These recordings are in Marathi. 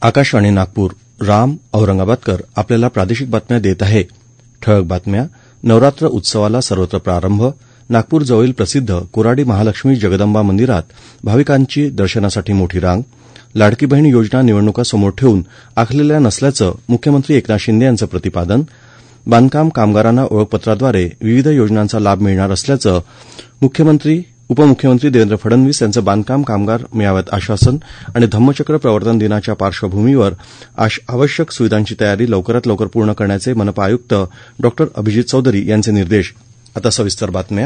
आकाशवाणी नागपूर. राम औरंगाबादकर आपल्याला प्रादेशिक बातम्या देत आहे. ठळक बातम्या. नवरात्र उत्सवाला सर्वत्र प्रारंभ. नागपूर जवळील प्रसिद्ध कोराडी महालक्ष्मी जगदंबा मंदिरात भाविकांची दर्शनासाठी मोठी रांग. लाडकी बहीण योजना निवडणुका समोर ठेवून आखलेल्या नसल्याचं मुख्यमंत्री एकनाथ शिंदे यांचं प्रतिपादन. बांधकाम कामगारांना ओळखपत्राद्वारे विविध योजनांचा लाभ मिळणार असल्याचं उपमुख्यमंत्री देवेंद्र फडणवीस यांचं बांधकाम कामगार मेळाव्यात आश्वासन. आणि धम्मचक्र प्रवर्तन दिनाच्या पार्श्वभूमीवर आवश्यक सुविधांची तयारी लवकरात लवकर पूर्ण करण्याचे मनपा आयुक्त डॉ. अभिजित चौधरी यांचे निर्देश. आता सविस्तर बातम्या.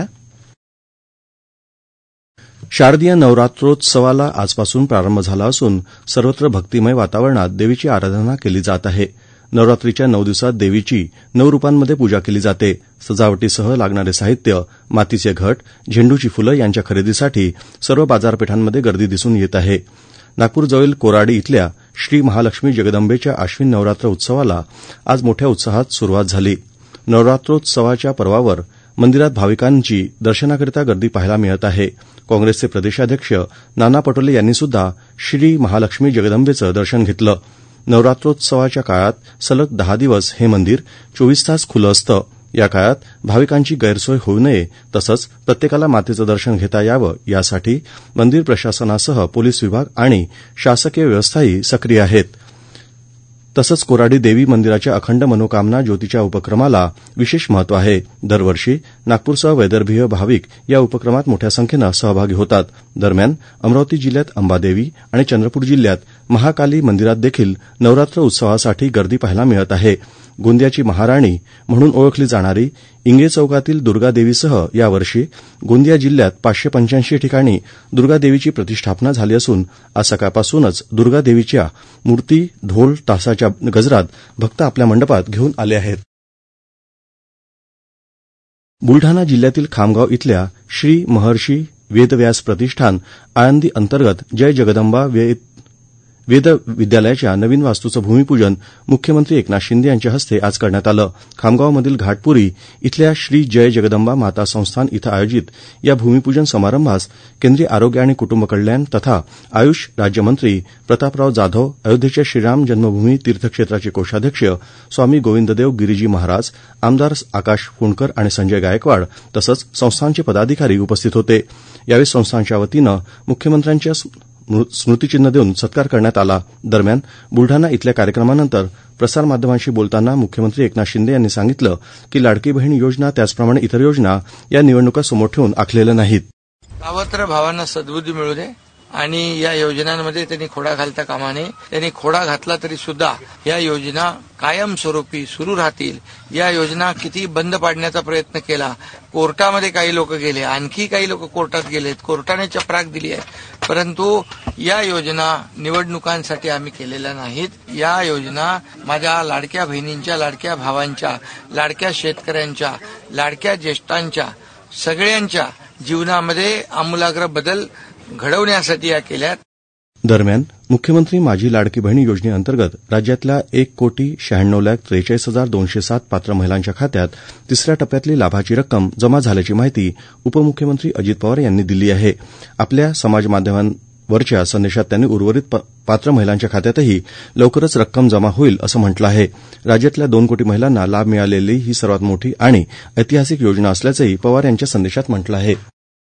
शारदीय नवरात्रोत्सवाला आजपासून प्रारंभ झाला असून सर्वत्र भक्तिमय वातावरणात देवीची आराधना केली जात आहे. नवरात्रीच्या 9 दिवसात देवीची 9 रूपांमध्ये पूजा केली जाते. सजावटीसह लागणारे साहित्य, मातीचे घट, झेंडूची फुलं यांच्या खरेदीसाठी सर्व बाजारपेठांमध्ये गर्दी दिसून येत आहे. नागपूर जवळील कोराडी इथल्या श्री महालक्ष्मी जगदंबेच्या आश्विन नवरात्र उत्सवाला आज मोठ्या उत्साहात सुरुवात झाली. नवरात्रोत्सवाच्या पर्वावर मंदिरात भाविकांची दर्शनाकरिता गर्दी पाहायला मिळत आहे. काँग्रेसचे प्रदेशाध्यक्ष नाना पटोले यांनी सुद्धा श्री महालक्ष्मी जगदंबेचं दर्शन घेतलं. नवरात्रोत्सवाच्या काळात सलग 10 दिवस हे मंदिर 24 तास खुलं असतं. या काळात भाविकांची गैरसोय होऊ नये तसंच प्रत्येकाला मातेचं दर्शन घेता यावं यासाठी मंदिर प्रशासनासह पोलीस विभाग आणि शासकीय व्यवस्थाही सक्रिय आहेत. तसंच कोराडी देवी मंदिराच्या अखंड मनोकामना ज्योतीच्या उपक्रमाला विशेष महत्व आहे. दरवर्षी नागपूरसह वैदर्भीय भाविक या उपक्रमात मोठ्या संख्येनं सहभागी होतात. दरम्यान अमरावती जिल्ह्यात अंबादेवी आणि चंद्रपूर जिल्ह्यात महाकाली मंदिरात देखील नवरात्र उत्सवासाठी गर्दी पाहायला मिळत आहे. गोंदियाची महाराणी म्हणून ओळखली जाणारी इंगे चौकातील दुर्गादेवीसह यावर्षी गोंदिया जिल्ह्यात 585 ठिकाणी दुर्गादेवीची प्रतिष्ठापना झाली असून आज सकाळपासूनच दुर्गादेवीच्या मूर्ती ढोल तासाच्या गजरात भक्त आपल्या मंडपात घेऊन आले आहेत. बुलढाणा जिल्ह्यातील खामगाव इथल्या श्री महर्षी वेदव्यास प्रतिष्ठान आळंदी अंतर्गत जय जगदंबा वेद विद्यालयाच्या नवीन वास्तूचं भूमिपूजन मुख्यमंत्री एकनाथ शिंदे यांच्या हस्ते आज करण्यात आलं. खामगावमधील घाटपुरी इथल्या श्री जय जगदंबा माता संस्थान इथं आयोजित या भूमिपूजन समारंभास केंद्रीय आरोग्य आणि कुटुंब कल्याण तथा आयुष राज्यमंत्री प्रतापराव जाधव, अयोध्येच्या श्रीराम जन्मभूमी तीर्थक्षेत्राचे कोषाध्यक्ष स्वामी गोविंददेव गिरीजी महाराज, आमदार आकाश फुंडकर आणि संजय गायकवाड तसंच संस्थानचे पदाधिकारी उपस्थित होते. यावेळी संस्थानच्या वतीनं मुख्यमंत्र्यांच्या स्मृतिचिन्ह देऊन सत्कार करण्यात आला. दरम्यान बुलढाणा इथल्या कार्यक्रमानंतर प्रसारमाध्यमांशी बोलताना मुख्यमंत्री एकनाथ शिंदे यांनी सांगितलं की लाडकी बहीण योजना त्याचप्रमाणे इतर योजना या निवडणुका समोर ठेवून आखलेल्या नाहीत. सावत्र भावांना सद्बुद्धी मिळू दे आणि या योजनांमध्ये त्यांनी खोडा घालता कामा नये. त्यांनी खोडा घातला तरी सुद्धा या योजना कायमस्वरूपी सुरू राहतील. या योजना किती बंद पाडण्याचा प्रयत्न केला, कोर्टामध्ये काही लोक गेले, आणखी काही लोक कोर्टात गेलेत, कोर्टाने चपराक दिली आहे, परंतु या योजना निवडणुकांसाठी आम्ही केलेल्या नाहीत. या योजना माझ्या लाडक्या बहिणींच्या, लाडक्या भावांच्या, लाडक्या शेतकऱ्यांच्या, लाडक्या ज्येष्ठांच्या, सगळ्यांच्या जीवनामध्ये आमूलाग्र बदल घडवण्यासाठी या केल्यात. दरम्यान मुख्यमंत्री माझी लाडकी बहीण योजनेअंतर्गत राज्यातल्या 1,96,43,207 पात्र महिलांच्या खात्यात तिसऱ्या टप्प्यातली लाभाची रक्कम जमा झाल्याची माहिती उपमुख्यमंत्री अजित पवार यांनी दिली आहे. आपल्या समाजमाध्यमांवरच्या संदेशात त्यांनी उर्वरित पात्र महिलांच्या खात्यातही लवकरच रक्कम जमा होईल असं म्हटलं आहे. राज्यातल्या 2 कोटी महिलांना लाभ मिळालेली ही सर्वात मोठी आणि ऐतिहासिक योजना असल्याचंही पवार यांच्या संदेशात म्हटलं आहे.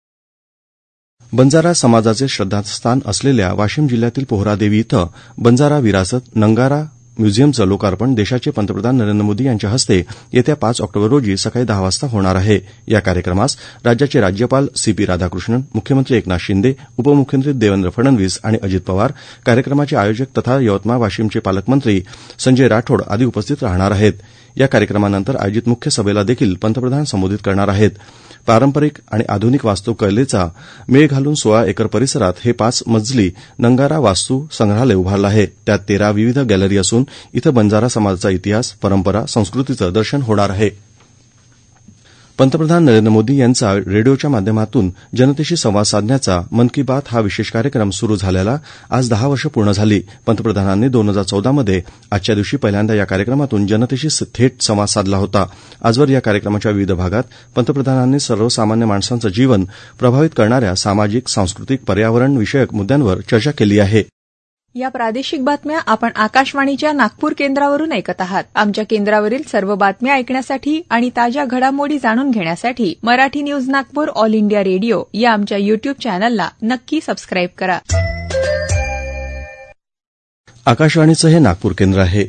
बंजारा समाजाचे श्रद्धास्थान असलेल्या वाशिम जिल्ह्यातील पोहरादेवी इथं बंजारा विरासत नंगारा म्युझियमचं लोकार्पण देशाचे पंतप्रधान नरेंद्र मोदी यांच्या हस्ते येत्या 5 ऑक्टोबर रोजी सकाळी 10 वाजता होणार आहे. या कार्यक्रमास राज्याचे राज्यपाल CP राधाकृष्णन, मुख्यमंत्री एकनाथ शिंदे, उपमुख्यमंत्री देवेंद्र फडणवीस आणि अजित पवार, कार्यक्रमाचे आयोजक तथा यवतमाळ वाशिमचे पालकमंत्री संजय राठोड आदी उपस्थित राहणार आहेत. या कार्यक्रमानंतर आयोजित मुख्य सभेला देखील पंतप्रधान संबोधित करणार आहेत. पारंपरिक आणि आधुनिक वास्तुकलेचा मेळ घालून 16 एकर परिसरात हे 5 मजली नंगारा वास्तू संग्रहालय उभारलं आहे. त्यात 13 विविध गॅलरी असून इथं बंजारा समाजाचा इतिहास, परंपरा, संस्कृतीचं दर्शन होणार आहे. पंतप्रधान नरेंद्र मोदी यांचा रेडिओच्या माध्यमातून जनतेशी संवाद साधण्याचा मन की बात हा विशेष कार्यक्रम सुरू झाल्याला आज 10 वर्ष पूर्ण झाली. पंतप्रधानांनी 2014 मध्ये आजच्या दिवशी पहिल्यांदा या कार्यक्रमातून जनतेशी थेट संवाद साधला होता. आजवर या कार्यक्रमाच्या विविध भागात पंतप्रधानांनी सर्वसामान्य माणसांचं जीवन प्रभावित करणाऱ्या सामाजिक, सांस्कृतिक, पर्यावरण विषयक मुद्द्यांवर चर्चा केली आहे. या प्रादेशिक बातम्या आपण आकाशवाणीच्या नागपूर केंद्रावरून ऐकत आहात. आमच्या केंद्रावरील सर्व बातम्या ऐकण्यासाठी आणि ताज्या घडामोडी जाणून घेण्यासाठी Marathi news Nagpur all India radio या आमच्या युट्यूब चॅनलला नक्की सबस्क्राईब करा. आकाशवाणीचं हे नागपूर केंद्र आहे.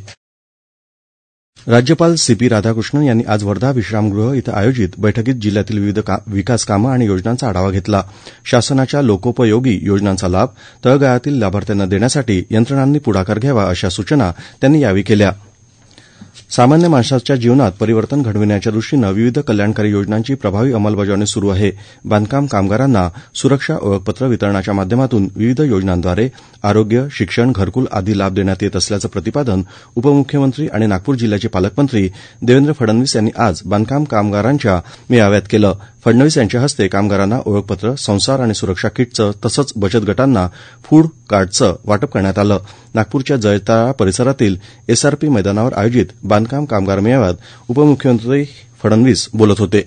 राज्यपाल सीपी राधाकृष्णन यांनी आज वर्धा विश्रामगृह इथं आयोजित बैठकीत जिल्ह्यातील विविध विकास कामं आणि योजनांचा आढावा घेतला. शासनाच्या लोकोपयोगी योजनांचा लाभ तळागाळातील लाभार्थ्यांना देण्यासाठी यंत्रणांनी पुढाकार घ्यावा अशा सूचना त्यांनी यावेळी केल्या. सामान्य माणसाच्या जीवनात परिवर्तन घडविण्याच्या दृष्टीनं विविध कल्याणकारी योजनांची प्रभावी अंमलबजावणी सुरू आहे. बांधकाम कामगारांना सुरक्षा ओळखपत्र वितरणाच्या माध्यमातून विविध योजनांद्वारे आरोग्य, शिक्षण, घरकुल आदी लाभ देण्यात येत असल्याचं प्रतिपादन उपमुख्यमंत्री आणि नागपूर जिल्ह्याचे पालकमंत्री देवेंद्र फडणवीस यांनी आज बांधकाम कामगारांच्या मेळाव्यात केलं. फडणवीस यांच्या हस्ते कामगारांना ओळखपत्र, संसार आणि सुरक्षा किटचं तसंच बचत गटांना फूड कार्डचं वाटप करण्यात आलं. नागपूरच्या जयताळा परिसरातील एसआरपी मैदानावर आयोजित बांधकाम कामगार मेळाव्यात उपमुख्यमंत्री फडणवीस बोलत होते.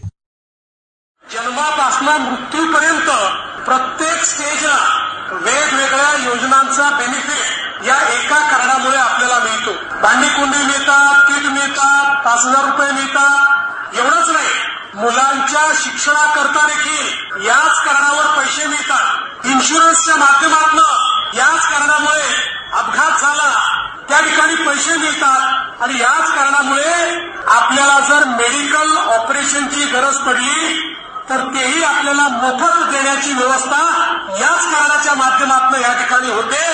जन्मापासून मृत्यूपर्यंत प्रत्येक स्टेजला वेगवेगळ्या योजनांचा बेनिफिट या एका कार्डामुळे आपल्याला मिळतो. भांडीकुंडी मिळतात, किट मिळतात, 5,000 रुपये मिळतात. एवढंच नाही, मुलांच्या शिक्षणाकरता देखील याच कार्डावर पैसे मिळतात. इन्शुरन्सच्या माध्यमातून याच कार्डामुळे अपघात झाला त्या ठिकाणी पैसे मिळतात आणि याच कारणामुळे आपल्याला जर मेडिकल ऑपरेशनची गरज पडली तर तेही आपल्याला मोफत देण्याची व्यवस्था याच कार्डाच्या माध्यमातून या ठिकाणी होते.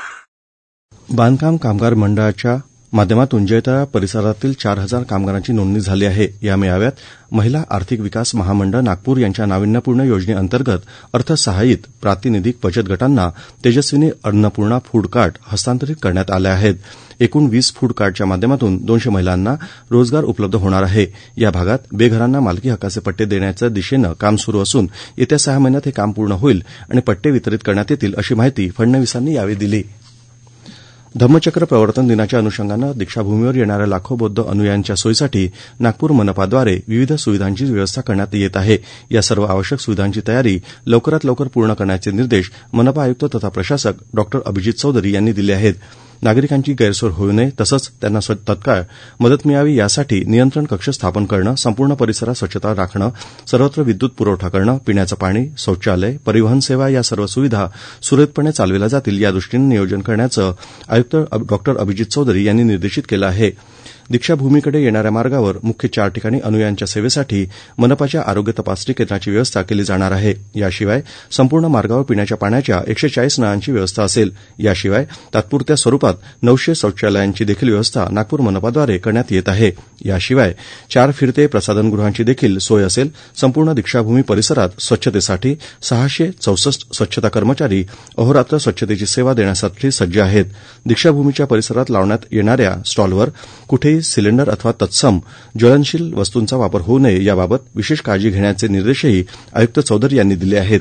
बांधकाम कामगार मंडळाच्या माध्यमातून जयताळा परिसरातील 4,000 कामगारांची नोंदणी झाली आहे. या मेळाव्यात महिला आर्थिक विकास महामंडळ नागपूर यांच्या नाविन्यपूर्ण योजनेअंतर्गत अर्थसहाय्यित प्रातिनिधिक बचत गटांना तेजस्विनी अन्नपूर्णा फूड कार्ड हस्तांतरित करण्यात आले आहेत. एकूण 20 फूड कार्डच्या माध्यमातून 200 महिलांना रोजगार उपलब्ध होणार आहे. या भागात बेघरांना मालकी हक्काचे पट्टे देण्याच्या दिशेनं काम सुरू असून येत्या 6 महिन्यात हे काम पूर्ण होईल आणि पट्टे वितरित करण्यात येतील अशी माहिती फडणवीसांनी यावेळी दिली. धम्मचक्र प्रवर्तन दिनाच्या अनुषंगानं दीक्षाभूमीवर येणाऱ्या लाखो बौद्ध अनुयायांच्या सोयीसाठी नागपूर मनपाद्वारे विविध सुविधांची व्यवस्था करण्यात येत आहे. या सर्व आवश्यक सुविधांची तयारी लवकरात लवकर पूर्ण करण्याचे निर्देश मनपा आयुक्त तथा प्रशासक डॉ. अभिजित चौधरी यांनी दिले आहेत. नागरिकांची गैरसोय होऊ नये तसंच त्यांना तत्काळ मदत मिळावी यासाठी नियंत्रण कक्ष स्थापन करणं, संपूर्ण परिसरात स्वच्छता राखणं, सर्वत्र विद्युत पुरवठा करणं, पिण्याचं पाणी, शौचालय, परिवहन सेवा या सर्व सुविधा सुरळीतपणे चालविल्या जातील यादृष्टीनं नियोजन करण्याचं आयुक्त डॉ. अभिजित चौधरी यांनी निर्देशित केलं आहे. दीक्षाभूमीकडे येणाऱ्या मार्गावर मुख्य 4 ठिकाणी अनुयायांच्या सेवेसाठी मनपाच्या आरोग्य तपासणी केंद्राची व्यवस्था केली जाणार आहे. याशिवाय संपूर्ण मार्गावर पिण्याच्या पाण्याच्या 140 नळांची व्यवस्था असेल. याशिवाय तात्पुरत्या स्वरूपात 900 शौचालयांची देखील व्यवस्था नागपूर मनपाद्वारे करण्यात येत आहे. याशिवाय 4 फिरते प्रसाधनगृहांची देखील सोय असेल. संपूर्ण दीक्षाभूमी परिसरात स्वच्छतेसाठी 664 स्वच्छता कर्मचारी अहोरात्र स्वच्छतेची सेवा देण्यासाठी सज्ज आहेत. दीक्षाभूमीच्या परिसरात लावण्यात येणाऱ्या स्टॉलवर कुठेही सिलेंडर अथवा तत्सम ज्वलनशील वस्तूंचा वापर होऊ नये याबाबत विशेष काळजी घेण्याचे निर्देशही आयुक्त चौधरी यांनी दिले आहेत.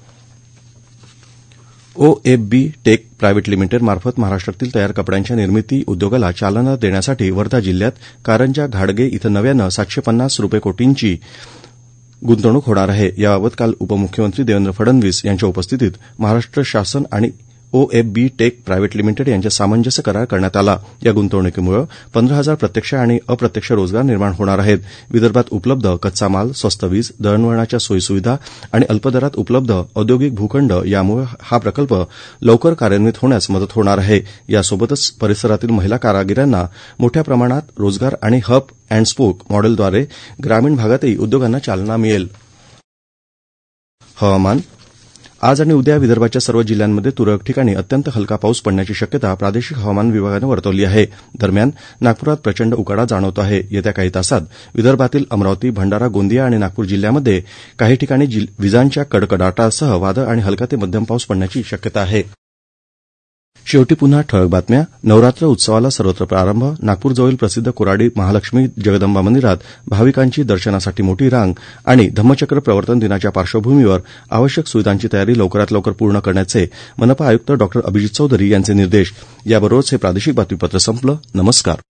OFB टेक प्रायव्हेट लिमिटेड मार्फत महाराष्ट्रातील तयार कपड्यांच्या निर्मिती उद्योगाला चालना देण्यासाठी वर्धा जिल्ह्यात कारंजा घाडगे इथं नव्यानं 750 रुपये कोटींची गुंतवणूक होणार आहे. याबाबत काल उपमुख्यमंत्री देवेंद्र फडणवीस यांच्या उपस्थितीत महाराष्ट्र शासन आणि OFB टेक प्रायव्हेट लिमिटेड यांच्या सामंजस्य करार करण्यात आला. या गुंतवणुकीमुळे 15,000 प्रत्यक्ष आणि अप्रत्यक्ष रोजगार निर्माण होणार आहेत. विदर्भात उपलब्ध कच्चा माल, स्वस्त वीज, दळणवळणाच्या सोयीसुविधा आणि अल्पदरात उपलब्ध औद्योगिक भूखंड यामुळे हा प्रकल्प लवकर कार्यान्वित होण्यास मदत होणार आहे. यासोबतच परिसरातील महिला कारागिरांना मोठ्या प्रमाणात रोजगार आणि हब अँड स्पोक मॉडेलद्वारे ग्रामीण भागातही उद्योगांना चालना मिळेल. हवामान. आज आणि उद्या विदर्भाच्या सर्व जिल्ह्यांमध्ये तुरळक ठिकाणी अत्यंत हलका पाऊस पडण्याची शक्यता प्रादेशिक हवामान विभागानं वर्तवली आहे. दरम्यान नागपुरात प्रचंड उकाडा जाणवत आहे. येत्या काही तासात विदर्भातील अमरावती, भंडारा, गोंदिया आणि नागपूर जिल्ह्यामध्ये काही ठिकाणी विजांच्या कडकडाटासह वादळ आणि हलका ते मध्यम पाऊस पडण्याची शक्यता आहे. शेवटी पुन्हा ठळक बातम्या. नवरात्र उत्सवाला सर्वत्र प्रारंभ. नागपूरजवळील प्रसिद्ध कोराडी महालक्ष्मी जगदंबा मंदिरात भाविकांची दर्शनासाठी मोठी रांग आणि धम्मचक्र प्रवर्तन दिनाच्या पार्श्वभूमीवर आवश्यक सुविधांची तयारी लवकरात लवकर पूर्ण करण्याचे मनपा आयुक्त डॉ. अभिजित चौधरी यांचे निर्देश. याबरोबरच हे प्रादेशिक बातमीपत्र संपलं. नमस्कार.